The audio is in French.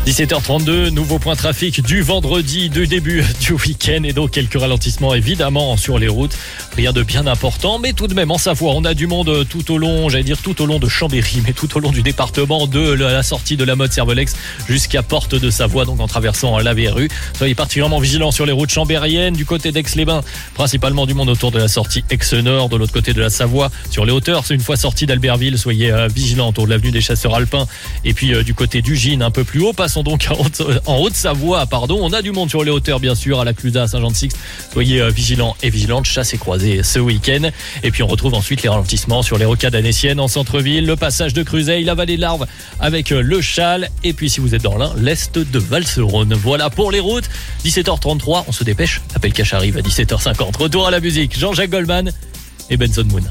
17h32, nouveau point trafic du vendredi, du début du week-end et donc quelques ralentissements évidemment sur les routes. Rien de bien important, mais tout de même en Savoie, on a du monde tout au long, tout au long de Chambéry, mais tout au long du département de la sortie de la Motte-Servolex jusqu'à Porte de Savoie, donc en traversant la Verrue. Soyez particulièrement vigilants sur les routes chambériennes, du côté d'Aix-les-Bains, principalement du monde autour de la sortie Aix-Nord, de l'autre côté de la Savoie, sur les hauteurs. C'est une fois sorti d'Albertville, soyez vigilants autour de l'avenue des Chasseurs Alpins et puis du côté du Gine un peu plus haut. Passons donc en Haute-Savoie, on a du monde sur les hauteurs bien sûr, à la Clusa, à Saint-Jean-de-Sixte. Soyez vigilants et vigilantes, chasse et croisée ce week-end. Et puis on retrouve ensuite les ralentissements sur les rocades annéciennes en centre-ville, le passage de Cruzeil, la vallée de l'Arve avec le Châle. Et puis si vous êtes dans l'Ain, l'est de Valserone. Voilà pour les routes. 17h33, on se dépêche. Appel Cash arrive à 17h50. Retour à la musique, Jean-Jacques Goldman et Benson Moon.